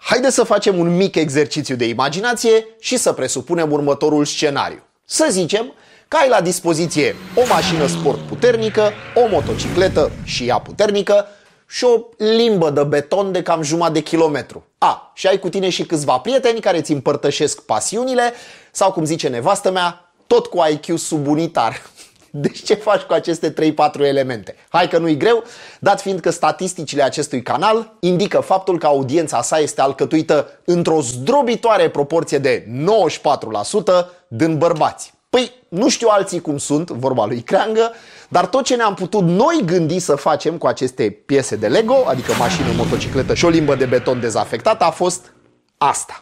Haideți să facem un mic exercițiu de imaginație și să presupunem următorul scenariu. Să zicem că ai la dispoziție o mașină sport puternică, o motocicletă și ea puternică și o limbă de beton de cam jumătate de kilometru. Și ai cu tine și câțiva prieteni care îți împărtășesc pasiunile sau, cum zice nevastă mea, tot cu IQ subunitar. Deci ce faci cu aceste 3-4 elemente? Hai că nu-i greu, dat fiind că statisticile acestui canal indică faptul că audiența sa este alcătuită într-o zdrobitoare proporție de 94% din bărbați. Păi, nu știu alții cum sunt, vorba lui Creangă, dar tot ce ne-am putut noi gândi să facem cu aceste piese de Lego, adică mașină, motocicletă și o limbă de beton dezafectată, a fost asta.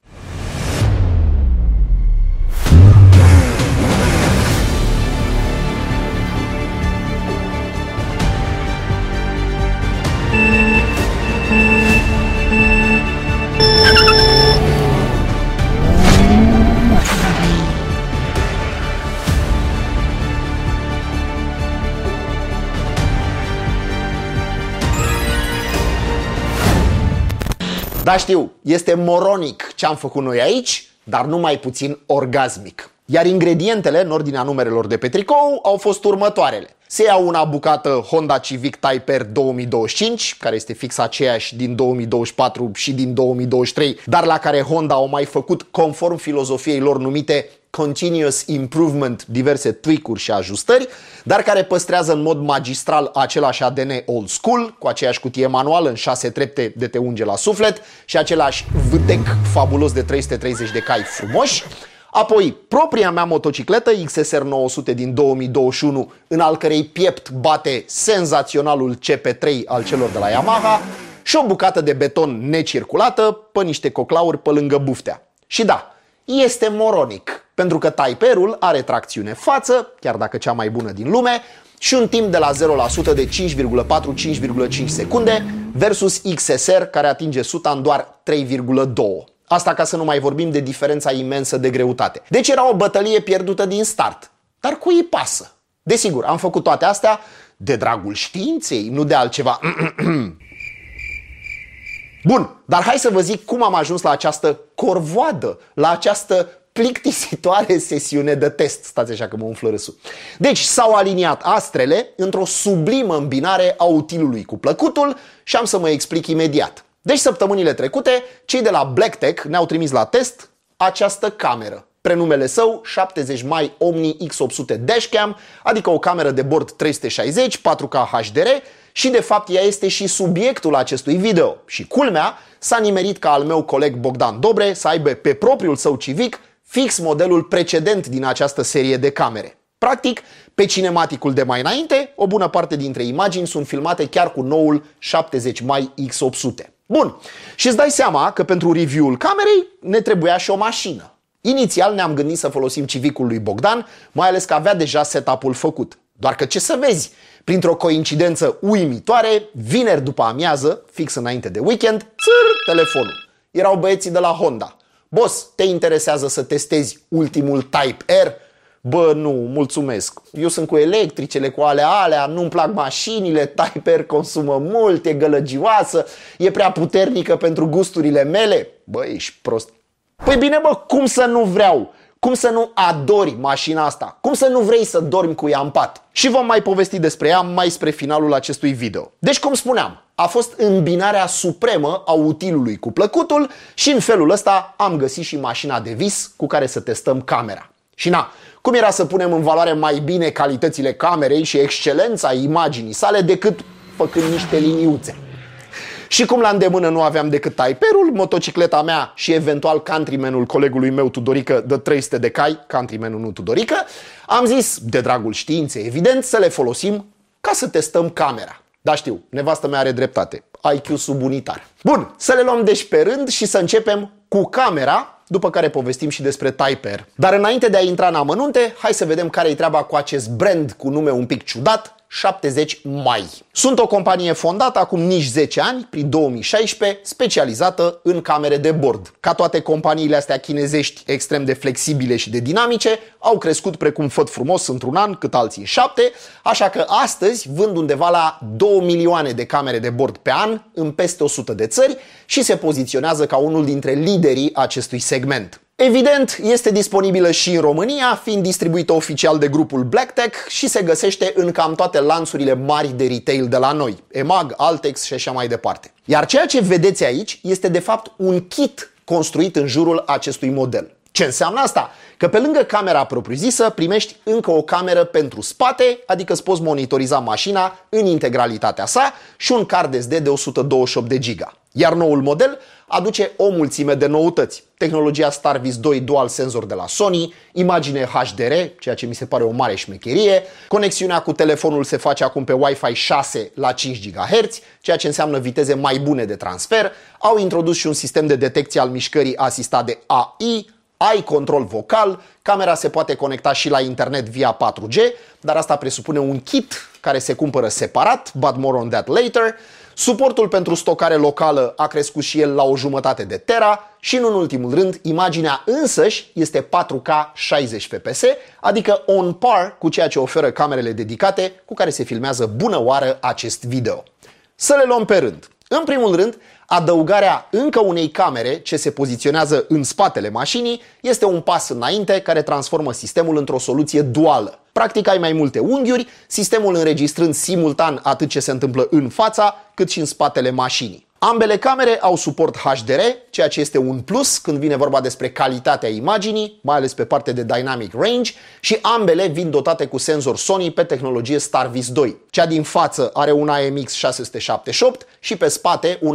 Da, știu, este moronic ce am făcut noi aici, dar nu mai puțin orgasmic. Iar ingredientele, în ordinea numerelor de pe tricou, au fost următoarele. Se ia una bucată Honda Civic Type R 2025, care este fix aceeași din 2024 și din 2023, dar la care Honda au mai făcut, conform filozofiei lor numite Continuous Improvement, diverse tweak-uri și ajustări, dar care păstrează în mod magistral același ADN old school, cu aceeași cutie manuală în 6 trepte de te unge la suflet și același vâtec fabulos de 330 de cai frumoși. Apoi, propria mea motocicletă XSR 900 din 2021, în al cărei piept bate senzaționalul CP3 al celor de la Yamaha și o bucată de beton necirculată pe niște coclauri pe lângă buftea. Și da, este moronic, pentru că Type R-ul are tracțiune față, chiar dacă cea mai bună din lume, și un timp de la 0% de 5,4-5,5 secunde versus XSR, care atinge 100 în doar 3,2. Asta ca să nu mai vorbim de diferența imensă de greutate. Deci era o bătălie pierdută din start. Dar cui îi pasă? Desigur, am făcut toate astea de dragul științei, nu de altceva. Bun, dar hai să vă zic cum am ajuns la această corvoadă, la această plictisitoare sesiune de test. Stați așa că mă umflă râsul. Deci s-au aliniat astrele într-o sublimă îmbinare a utilului cu plăcutul și am să mă explic imediat. Deci săptămânile trecute, cei de la BlackTech ne-au trimis la test această cameră. Prenumele său 70 Mai Omni X800 Dashcam, adică o cameră de bord 360, 4K HDR și de fapt ea este și subiectul acestui video. Și culmea, s-a nimerit ca al meu coleg Bogdan Dobre să aibă pe propriul său Civic fix modelul precedent din această serie de camere. Practic, pe cinematicul de mai înainte, o bună parte dintre imagini sunt filmate chiar cu noul 70 Mai X800. Bun, și îți dai seama că pentru review-ul camerei ne trebuia și o mașină. Inițial ne-am gândit să folosim Civicul lui Bogdan, mai ales că avea deja setup-ul făcut. Doar că ce să vezi, printr-o coincidență uimitoare, vineri după amiază, fix înainte de weekend, telefonul. Erau băieții de la Honda. Boss, te interesează să testezi ultimul Type R? Bă, nu, mulțumesc. Eu sunt cu electricele, cu alea, nu-mi plac mașinile, Type R consumă mult, e gălăgioasă, e prea puternică pentru gusturile mele. Bă, ești prost. Păi bine, bă, cum să nu vreau? Cum să nu adori mașina asta? Cum să nu vrei să dormi cu ea în pat? Și vom mai povesti despre ea mai spre finalul acestui video. Deci, cum spuneam, a fost îmbinarea supremă a utilului cu plăcutul și în felul ăsta am găsit și mașina de vis cu care să testăm camera. Și na, cum era să punem în valoare mai bine calitățile camerei și excelența imaginii sale decât făcând niște liniuțe? Și cum la îndemână nu aveam decât Type R-ul, motocicleta mea și eventual Countryman-ul colegului meu Tudorică de 300 de cai, Countryman-ul nu Tudorică, am zis, de dragul științei, evident, să le folosim ca să testăm camera. Da, știu, nevastă mea are dreptate, IQ subunitar. Bun, să le luăm deci pe rând și să începem cu camera, după care povestim și despre Type R. Dar înainte de a intra în amănunte, hai să vedem care-i treaba cu acest brand cu nume un pic ciudat, 70 mai. Sunt o companie fondată acum nici 10 ani, prin 2016, specializată în camere de bord. Ca toate companiile astea chinezești extrem de flexibile și de dinamice, au crescut precum făt frumos într-un an, cât alții în 7, așa că astăzi vând undeva la 2 milioane de camere de bord pe an în peste 100 de țări și se poziționează ca unul dintre liderii acestui segment. Evident, este disponibilă și în România, fiind distribuită oficial de grupul Blacktech și se găsește în cam toate lanțurile mari de retail de la noi, EMAG, Altex și așa mai departe. Iar ceea ce vedeți aici este de fapt un kit construit în jurul acestui model. Ce înseamnă asta? Că pe lângă camera propriu-zisă primești încă o cameră pentru spate, adică îți poți monitoriza mașina în integralitatea sa și un card SD de 128 de giga. Iar noul model aduce o mulțime de noutăți. Tehnologia StarViz 2 Dual Sensor de la Sony, imagine HDR, ceea ce mi se pare o mare șmecherie, conexiunea cu telefonul se face acum pe Wi-Fi 6 la 5 GHz, ceea ce înseamnă viteze mai bune de transfer, au introdus și un sistem de detecție al mișcării asistat de AI, ai control vocal, camera se poate conecta și la internet via 4G, dar asta presupune un kit care se cumpără separat, but more on that later. Suportul pentru stocare locală a crescut și el la 1/2 de tera și, în ultimul rând, imaginea însăși este 4K 60 fps, adică on par cu ceea ce oferă camerele dedicate cu care se filmează bună oară acest video. Să le luăm pe rând. În primul rând, adăugarea încă unei camere ce se poziționează în spatele mașinii este un pas înainte care transformă sistemul într-o soluție duală. Practic ai mai multe unghiuri, sistemul înregistrând simultan atât ce se întâmplă în fața cât și în spatele mașinii. Ambele camere au suport HDR, ceea ce este un plus când vine vorba despre calitatea imaginii, mai ales pe partea de Dynamic Range, și ambele vin dotate cu senzor Sony pe tehnologie StarViz 2. Cea din față are un AMX678 și pe spate un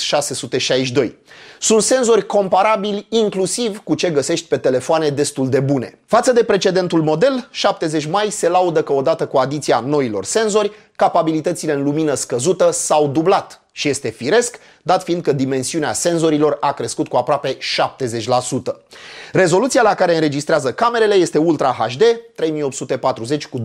AMX662. Sunt senzori comparabili inclusiv cu ce găsești pe telefoane destul de bune. Față de precedentul model, 70 mai se laudă că odată cu adiția noilor senzori, capabilitățile în lumină scăzută s-au dublat. Și este firesc, dat fiind că dimensiunea senzorilor a crescut cu aproape 70%. Rezoluția la care înregistrează camerele este Ultra HD, 3840 cu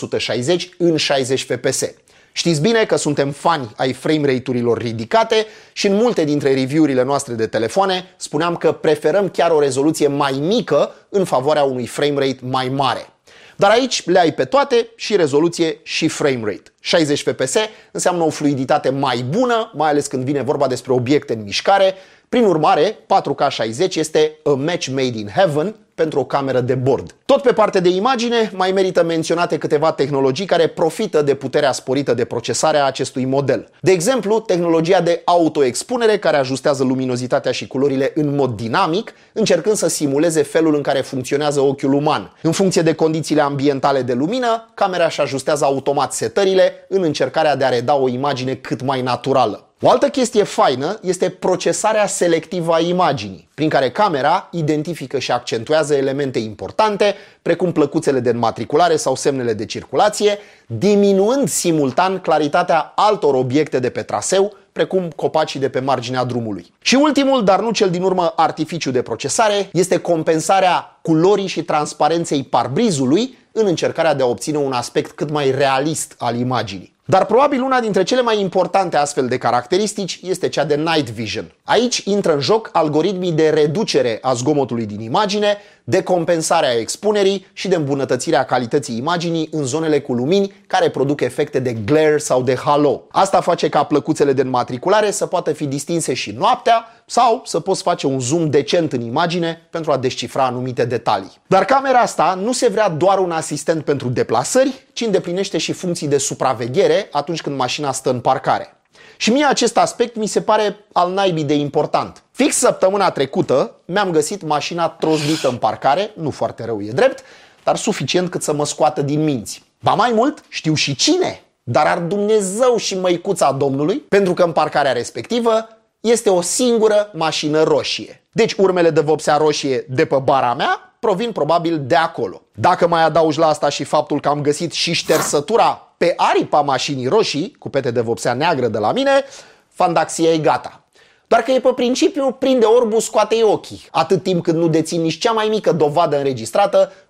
2160 în 60 fps. Știți bine că suntem fani ai frame rate-urilor ridicate și în multe dintre review-urile noastre de telefoane spuneam că preferăm chiar o rezoluție mai mică în favoarea unui frame rate mai mare. Dar aici le ai pe toate, și rezoluție și frame rate. 60 fps înseamnă o fluiditate mai bună, mai ales când vine vorba despre obiecte în mișcare. Prin urmare, 4K 60 este a match made in heaven pentru o cameră de bord. Tot pe partea de imagine, mai merită menționate câteva tehnologii care profită de puterea sporită de procesare a acestui model. De exemplu, tehnologia de autoexpunere, care ajustează luminozitatea și culorile în mod dinamic, încercând să simuleze felul în care funcționează ochiul uman. În funcție de condițiile ambientale de lumină, camera își ajustează automat setările în încercarea de a reda o imagine cât mai naturală. O altă chestie faină este procesarea selectivă a imaginii, prin care camera identifică și accentuează elemente importante, precum plăcuțele de înmatriculare sau semnele de circulație, diminuând simultan claritatea altor obiecte de pe traseu, precum copacii de pe marginea drumului. Și ultimul, dar nu cel din urmă, artificiu de procesare este compensarea culorii și transparenței parbrizului în încercarea de a obține un aspect cât mai realist al imaginii. Dar probabil una dintre cele mai importante astfel de caracteristici este cea de Night Vision. Aici intră în joc algoritmii de reducere a zgomotului din imagine, de compensarea expunerii și de îmbunătățirea calității imaginii în zonele cu lumini care produc efecte de glare sau de halo. Asta face ca plăcuțele de înmatriculare să poată fi distinse și noaptea sau să poți face un zoom decent în imagine pentru a descifra anumite detalii. Dar camera asta nu se vrea doar un asistent pentru deplasări, ci îndeplinește și funcții de supraveghere atunci când mașina stă în parcare. Și mie acest aspect mi se pare al naibii de important. Fix săptămâna trecută mi-am găsit mașina troznită în parcare, nu foarte rău e drept, dar suficient cât să mă scoată din minți. Ba mai mult, știu și cine, dar ar Dumnezeu și măicuța Domnului, pentru că în parcarea respectivă este o singură mașină roșie. Deci urmele de vopsea roșie de pe bara mea provin probabil de acolo. Dacă mai adaugi la asta și faptul că am găsit și ștersătura pe aripa mașinii roșii, cu pete de vopsea neagră de la mine, fandaxia e gata. Doar că e pe principiu, prinde orbul, scoate-i ochii, atât timp cât nu dețin nici cea mai mică dovadă înregistrată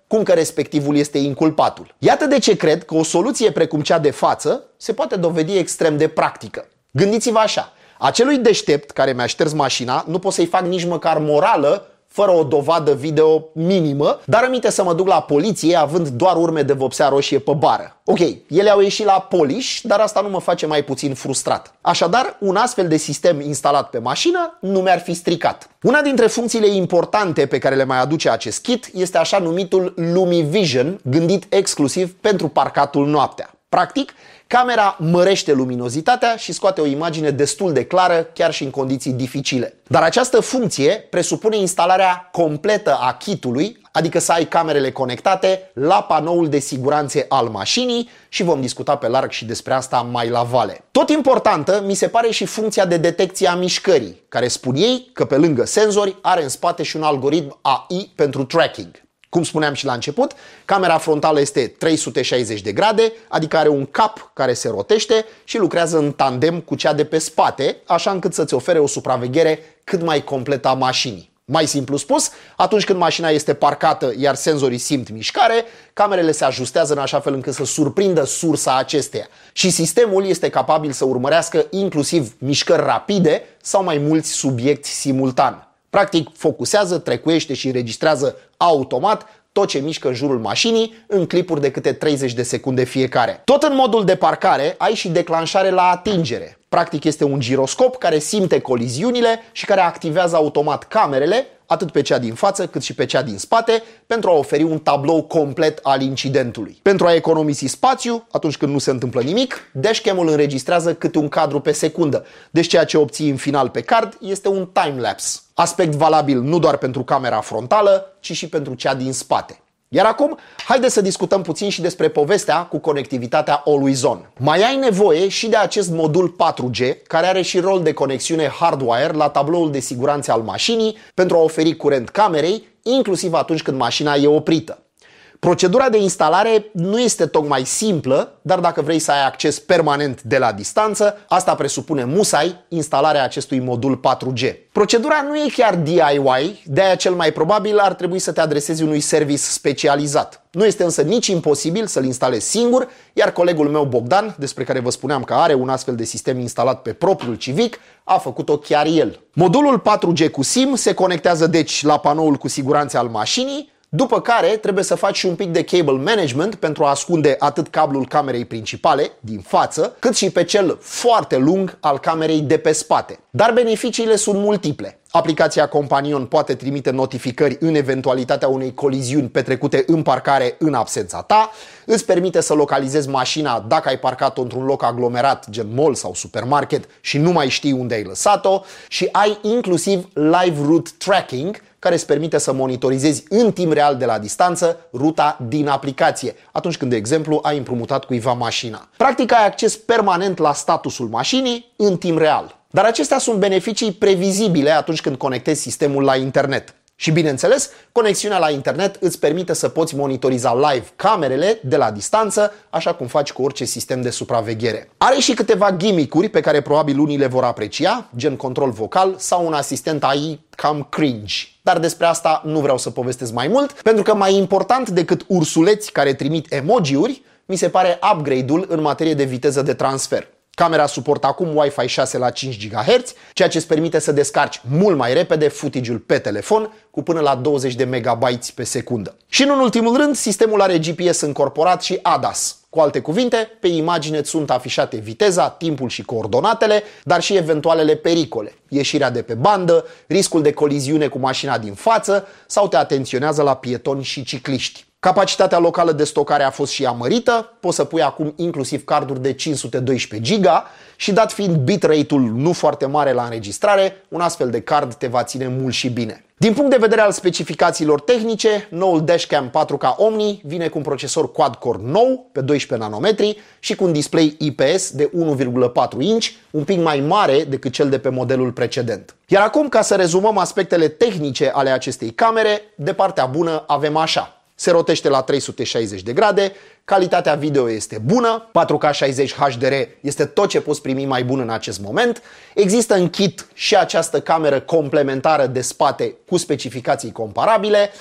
cum că respectivul este inculpatul. Iată de ce cred că o soluție precum cea de față se poate dovedi extrem de practică. Gândiți-vă așa, acelui deștept care mi-a șters mașina nu pot să-i fac nici măcar morală fără o dovadă video minimă, dar îminte să mă duc la poliție având doar urme de vopsea roșie pe bară. Ok, ele au ieșit la polish, dar asta nu mă face mai puțin frustrat. Așadar, un astfel de sistem instalat pe mașină nu mi-ar fi stricat. Una dintre funcțiile importante pe care le mai aduce acest kit este așa numitul LumiVision, gândit exclusiv pentru parcatul noaptea. Practic, camera mărește luminozitatea și scoate o imagine destul de clară, chiar și în condiții dificile. Dar această funcție presupune instalarea completă a kitului, adică să ai camerele conectate la panoul de siguranță al mașinii și vom discuta pe larg și despre asta mai la vale. Tot importantă mi se pare și funcția de detecție a mișcării, care spun ei că pe lângă senzori are în spate și un algoritm AI pentru tracking. Cum spuneam și la început, camera frontală este 360 de grade, adică are un cap care se rotește și lucrează în tandem cu cea de pe spate, așa încât să-ți ofere o supraveghere cât mai completă a mașinii. Mai simplu spus, atunci când mașina este parcată, iar senzorii simt mișcare, camerele se ajustează în așa fel încât să surprindă sursa acesteia și sistemul este capabil să urmărească inclusiv mișcări rapide sau mai mulți subiecti simultan. Practic, focusează, trecuiește și înregistrează automat tot ce mișcă în jurul mașinii în clipuri de câte 30 de secunde fiecare. Tot în modul de parcare ai și declanșare la atingere. Practic este un giroscop care simte coliziunile și care activează automat camerele, atât pe cea din față cât și pe cea din spate, pentru a oferi un tablou complet al incidentului. Pentru a economisi spațiu, atunci când nu se întâmplă nimic, dashcam-ul înregistrează câte un cadru pe secundă. Deci ceea ce obții în final pe card este un timelapse. Aspect valabil nu doar pentru camera frontală, ci și pentru cea din spate. Iar acum, haideți să discutăm puțin și despre povestea cu conectivitatea Always On. Mai ai nevoie și de acest modul 4G, care are și rol de conexiune hardwire la tabloul de siguranță al mașinii pentru a oferi curent camerei, inclusiv atunci când mașina e oprită. Procedura de instalare nu este tocmai simplă, dar dacă vrei să ai acces permanent de la distanță, asta presupune musai instalarea acestui modul 4G. Procedura nu e chiar DIY, de-aia cel mai probabil ar trebui să te adresezi unui service specializat. Nu este însă nici imposibil să-l instalezi singur, iar colegul meu Bogdan, despre care vă spuneam că are un astfel de sistem instalat pe propriul Civic, a făcut-o chiar el. Modulul 4G cu SIM se conectează deci la panoul cu siguranță al mașinii, după care trebuie să faci și un pic de cable management pentru a ascunde atât cablul camerei principale, din față, cât și pe cel foarte lung al camerei de pe spate. Dar beneficiile sunt multiple. Aplicația Companion poate trimite notificări în eventualitatea unei coliziuni petrecute în parcare în absența ta, îți permite să localizezi mașina dacă ai parcat-o într-un loc aglomerat, gen mall sau supermarket, și nu mai știi unde ai lăsat-o, și ai inclusiv live route tracking, care îți permite să monitorizezi în timp real de la distanță ruta din aplicație, atunci când, de exemplu, ai împrumutat cuiva mașina. Practic ai acces permanent la statusul mașinii în timp real. Dar acestea sunt beneficii previzibile atunci când conectezi sistemul la internet. Și bineînțeles, conexiunea la internet îți permite să poți monitoriza live camerele de la distanță, așa cum faci cu orice sistem de supraveghere. Are și câteva gimmick-uri pe care probabil unii le vor aprecia, gen control vocal sau un asistent AI cam cringe. Dar despre asta nu vreau să povestesc mai mult, pentru că mai important decât ursuleți care trimit emoji-uri, mi se pare upgrade-ul în materie de viteză de transfer. Camera suportă acum Wi-Fi 6 la 5 GHz, ceea ce îți permite să descarci mult mai repede footage-ul pe telefon cu până la 20 de MB pe secundă. Și în ultimul rând, sistemul are GPS încorporat și ADAS. Cu alte cuvinte, pe imagine sunt afișate viteza, timpul și coordonatele, dar și eventualele pericole, ieșirea de pe bandă, riscul de coliziune cu mașina din față sau te atenționează la pietoni și cicliști. Capacitatea locală de stocare a fost și ea mărită, poți să pui acum inclusiv carduri de 512 GB și dat fiind bitrate-ul nu foarte mare la înregistrare, un astfel de card te va ține mult și bine. Din punct de vedere al specificațiilor tehnice, noul dashcam 4K Omni vine cu un procesor quad-core nou pe 12 nanometri și cu un display IPS de 1,4 inch, un pic mai mare decât cel de pe modelul precedent. Iar acum, ca să rezumăm aspectele tehnice ale acestei camere, de partea bună avem așa. Se rotește la 360 de grade, calitatea video este bună, 4K 60 HDR este tot ce poți primi mai bun în acest moment. Există în kit și această cameră complementară de spate cu specificații comparabile.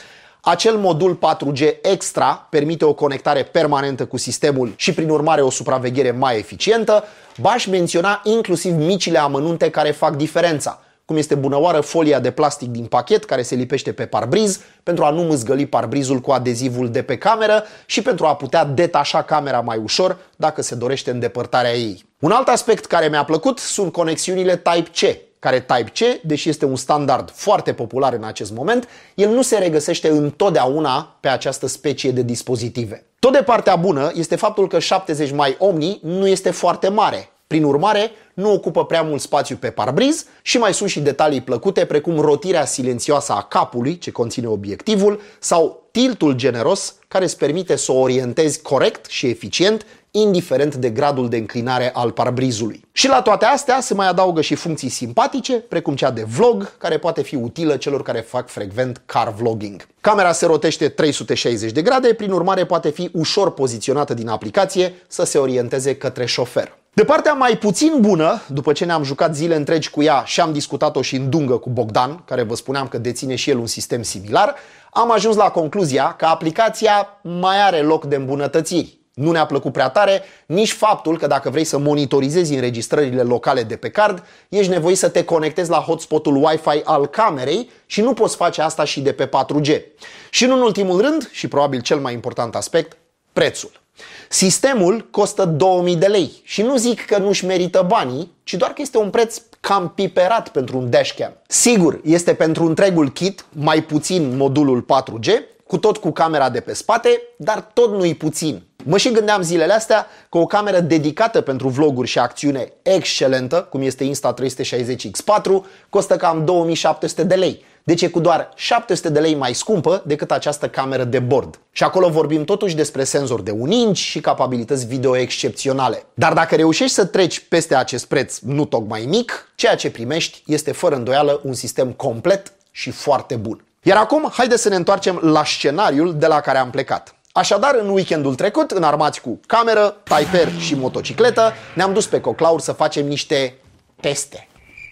Acel modul 4G extra permite o conectare permanentă cu sistemul și prin urmare o supraveghere mai eficientă. V-aș menționa inclusiv micile amănunte care fac diferența, cum este bunăoară folia de plastic din pachet care se lipește pe parbriz pentru a nu mâzgăli parbrizul cu adezivul de pe cameră și pentru a putea detașa camera mai ușor dacă se dorește îndepărtarea ei. Un alt aspect care mi-a plăcut sunt conexiunile Type-C, care Type-C, deși este un standard foarte popular în acest moment, el nu se regăsește întotdeauna pe această specie de dispozitive. Tot de partea bună este faptul că 70 mai Omni nu este foarte mare. Prin urmare, nu ocupă prea mult spațiu pe parbriz și mai sunt și detalii plăcute precum rotirea silențioasă a capului ce conține obiectivul sau tiltul generos care îți permite să o orientezi corect și eficient indiferent de gradul de înclinare al parbrizului. Și la toate astea se mai adaugă și funcții simpatice, precum cea de vlog, care poate fi utilă celor care fac frecvent car vlogging. Camera se rotește 360 de grade, prin urmare poate fi ușor poziționată din aplicație să se orienteze către șofer. De partea mai puțin bună, după ce ne-am jucat zile întregi cu ea și am discutat-o și în dungă cu Bogdan, care vă spuneam că deține și el un sistem similar, am ajuns la concluzia că aplicația mai are loc de îmbunătățiri. Nu ne-a plăcut prea tare nici faptul că dacă vrei să monitorizezi înregistrările locale de pe card, ești nevoit să te conectezi la hotspotul Wi-Fi al camerei și nu poți face asta și de pe 4G. Și în ultimul rând, și probabil cel mai important aspect, prețul. Sistemul costă 2000 de lei și nu zic că nu-și merită banii, ci doar că este un preț cam piperat pentru un dashcam. Sigur, este pentru întregul kit, mai puțin modulul 4G, cu camera de pe spate, dar tot nu-i puțin. Mă și gândeam zilele astea că o cameră dedicată pentru vloguri și acțiune excelentă, cum este Insta360X4, costă cam 2700 de lei. Deci e cu doar 700 de lei mai scumpă decât această cameră de bord. Și acolo vorbim totuși despre senzor de 1 inch și capabilități video excepționale. Dar dacă reușești să treci peste acest preț nu tocmai mic, ceea ce primești este fără îndoială un sistem complet și foarte bun. Iar acum, haideți să ne întoarcem la scenariul de la care am plecat. Așadar, în weekendul trecut, înarmați cu cameră, Type-R și motocicletă, ne-am dus pe Coclaur să facem niște teste.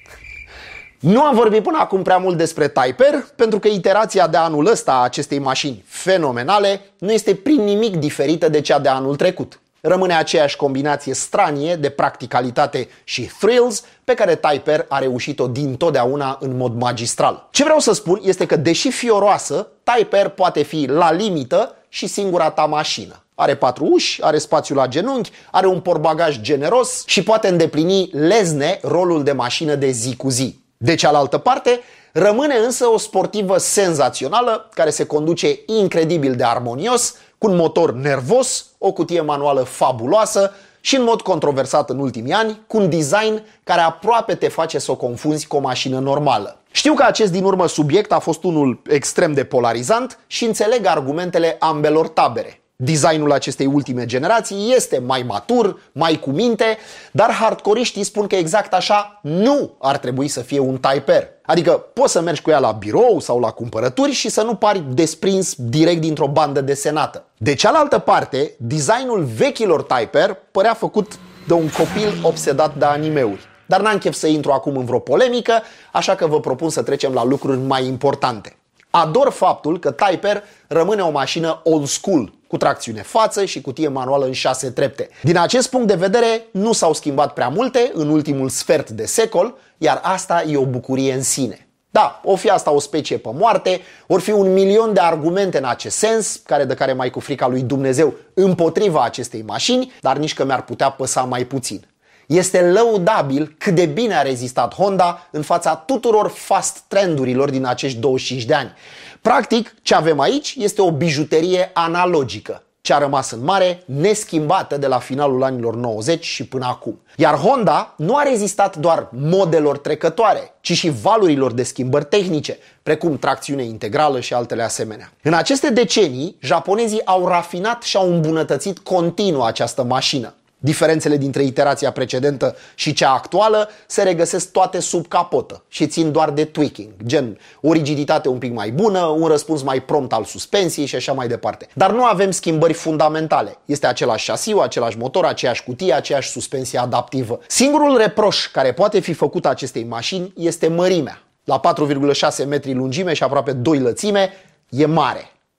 Nu am vorbit până acum prea mult despre Type-R, pentru că iterația de anul ăsta a acestei mașini fenomenale nu este prin nimic diferită de cea de anul trecut. Rămâne aceeași combinație stranie de practicalitate și thrills pe care Type-R a reușit-o dintotdeauna în mod magistral. Ce vreau să spun este că, deși fioroasă, Type-R poate fi la limită și singura ta mașină. Are 4 uși, are spațiu la genunchi, are un portbagaj generos și poate îndeplini lezne rolul de mașină de zi cu zi. De cealaltă parte, rămâne însă o sportivă senzațională care se conduce incredibil de armonios, cu un motor nervos, o cutie manuală fabuloasă și, în mod controversat în ultimii ani, cu un design care aproape te face să o confunzi cu o mașină normală. Știu că acest din urmă subiect a fost unul extrem de polarizant și înțeleg argumentele ambelor tabere. Designul acestei ultime generații este mai matur, mai cu minte, dar hardcoreiștii spun că exact așa nu ar trebui să fie un Type-R. Adică poți să mergi cu ea la birou sau la cumpărături și să nu pari desprins direct dintr-o bandă desenată. De cealaltă parte, designul vechilor Type-R părea făcut de un copil obsedat de animeuri. Dar n-am chef să intru acum în vreo polemică, așa că vă propun să trecem la lucruri mai importante. Ador faptul că Type-R rămâne o mașină old school, cu tracțiune față și cutie manuală în 6 trepte. Din acest punct de vedere, nu s-au schimbat prea multe în ultimul sfert de secol, iar asta e o bucurie în sine. Da, o fi asta o specie pe moarte, or fi 1.000.000 de argumente în acest sens, care mai cu frica lui Dumnezeu împotriva acestei mașini, dar nici că mi-ar putea păsa mai puțin. Este lăudabil cât de bine a rezistat Honda în fața tuturor fast trendurilor din acești 25 de ani. Practic, ce avem aici este o bijuterie analogică, ce a rămas în mare, neschimbată de la finalul anilor 90 și până acum. Iar Honda nu a rezistat doar modelor trecătoare, ci și valurilor de schimbări tehnice, precum tracțiune integrală și altele asemenea. În aceste decenii, japonezii au rafinat și au îmbunătățit continuu această mașină. Diferențele dintre iterația precedentă și cea actuală se regăsesc toate sub capotă și țin doar de tweaking, gen o rigiditate un pic mai bună, un răspuns mai prompt al suspensiei și așa mai departe. Dar nu avem schimbări fundamentale. Este același șasiu, același motor, aceeași cutie, aceeași suspensie adaptivă. Singurul reproș care poate fi făcut acestei mașini este mărimea. La 4,6 metri lungime și aproape 2 lățime, e mare.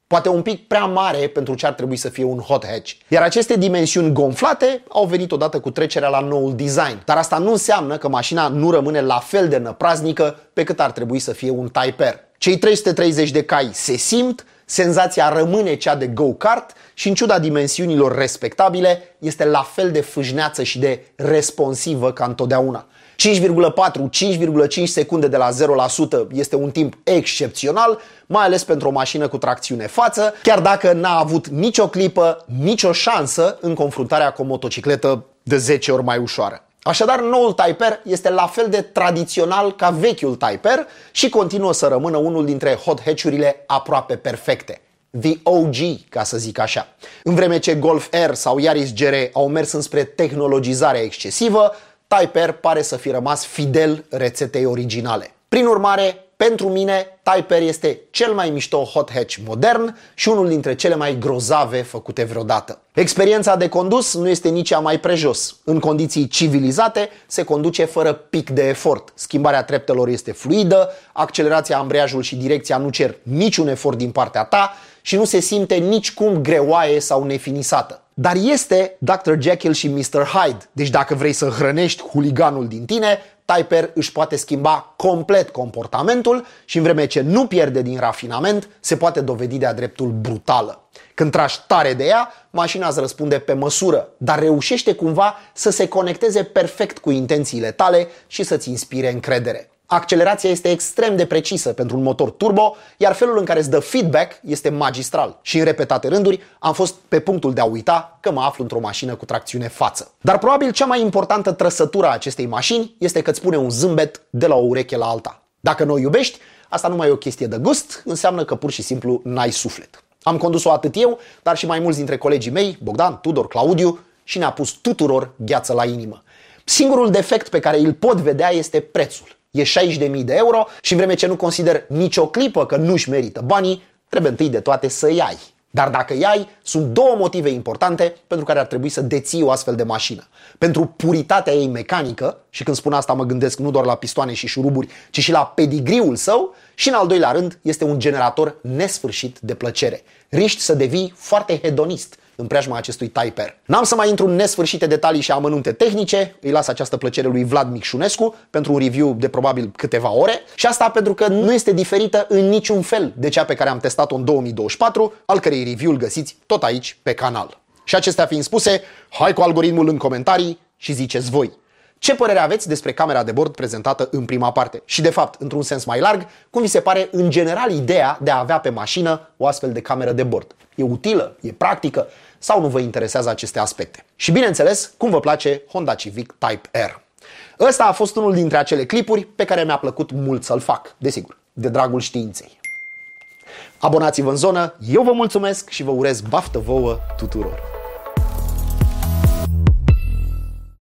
poate un pic prea mare pentru ce ar trebui să fie un hot hatch. Iar aceste dimensiuni gonflate au venit odată cu trecerea la noul design. Dar asta nu înseamnă că mașina nu rămâne la fel de năpraznică pe cât ar trebui să fie un Type R. Cei 330 de cai se simt, senzația rămâne cea de go-kart și în ciuda dimensiunilor respectabile este la fel de fâșneață și de responsivă ca întotdeauna. 5,4-5,5 secunde de la 0% este un timp excepțional, mai ales pentru o mașină cu tracțiune față, chiar dacă n-a avut nicio clipă, nicio șansă în confruntarea cu o motocicletă de 10 ori mai ușoară. Așadar, noul Type R este la fel de tradițional ca vechiul Type R și continuă să rămână unul dintre hot hatch-urile aproape perfecte. The OG, ca să zic așa. În vreme ce Golf R sau Yaris GR au mers înspre tehnologizarea excesivă, Type R pare să fi rămas fidel rețetei originale. Prin urmare, pentru mine, Type R este cel mai mișto hot hatch modern și unul dintre cele mai grozave făcute vreodată. Experiența de condus nu este nici cea mai prejos. În condiții civilizate se conduce fără pic de efort. Schimbarea treptelor este fluidă, accelerația, ambreiajul și direcția nu cer niciun efort din partea ta și nu se simte nicicum greoaie sau nefinisată. Dar este Dr. Jekyll și Mr. Hyde. Deci dacă vrei să hrănești huliganul din tine, Type R își poate schimba complet comportamentul și în vreme ce nu pierde din rafinament, se poate dovedi de-a dreptul brutală. Când tragi tare de ea, mașina îți răspunde pe măsură, dar reușește cumva să se conecteze perfect cu intențiile tale și să-ți inspire încredere. Accelerația este extrem de precisă pentru un motor turbo, iar felul în care îți dă feedback este magistral. Și în repetate rânduri am fost pe punctul de a uita că mă aflu într-o mașină cu tracțiune față. Dar probabil cea mai importantă trăsătură a acestei mașini este că îți pune un zâmbet de la o ureche la alta. Dacă nu o iubești, asta nu mai e o chestie de gust, înseamnă că pur și simplu n-ai suflet. Am condus-o atât eu, dar și mai mulți dintre colegii mei, Bogdan, Tudor, Claudiu, și ne-a pus tuturor gheață la inimă. Singurul defect pe care îl pot vedea este prețul. E 60.000 de euro și în vreme ce nu consider nicio clipă că nu-și merită banii, trebuie întâi de toate să iei. Dar dacă iei, sunt două motive importante pentru care ar trebui să deții o astfel de mașină. Pentru puritatea ei mecanică, și când spun asta mă gândesc nu doar la pistoane și șuruburi, ci și la pedigriul său, și în al doilea rând este un generator nesfârșit de plăcere. Riști să devii foarte hedonist în preajma acestui Type R. N-am să mai intru în nesfârșite detalii și amănunte tehnice, îi las această plăcere lui Vlad Micșunescu pentru un review de probabil câteva ore și asta pentru că nu este diferită în niciun fel de cea pe care am testat-o în 2024, al cărei review îl găsiți tot aici pe canal. Și acestea fiind spuse, hai cu algoritmul în comentarii și ziceți voi. Ce părere aveți despre camera de bord prezentată în prima parte? Și de fapt, într-un sens mai larg, cum vi se pare în general ideea de a avea pe mașină o astfel de cameră de bord? E utilă? E practică? Sau nu vă interesează aceste aspecte? Și bineînțeles, cum vă place Honda Civic Type R? Ăsta a fost unul dintre acele clipuri pe care mi-a plăcut mult să-l fac, desigur, de dragul științei. Abonați-vă în zonă, eu vă mulțumesc și vă urez baftă vouă tuturor!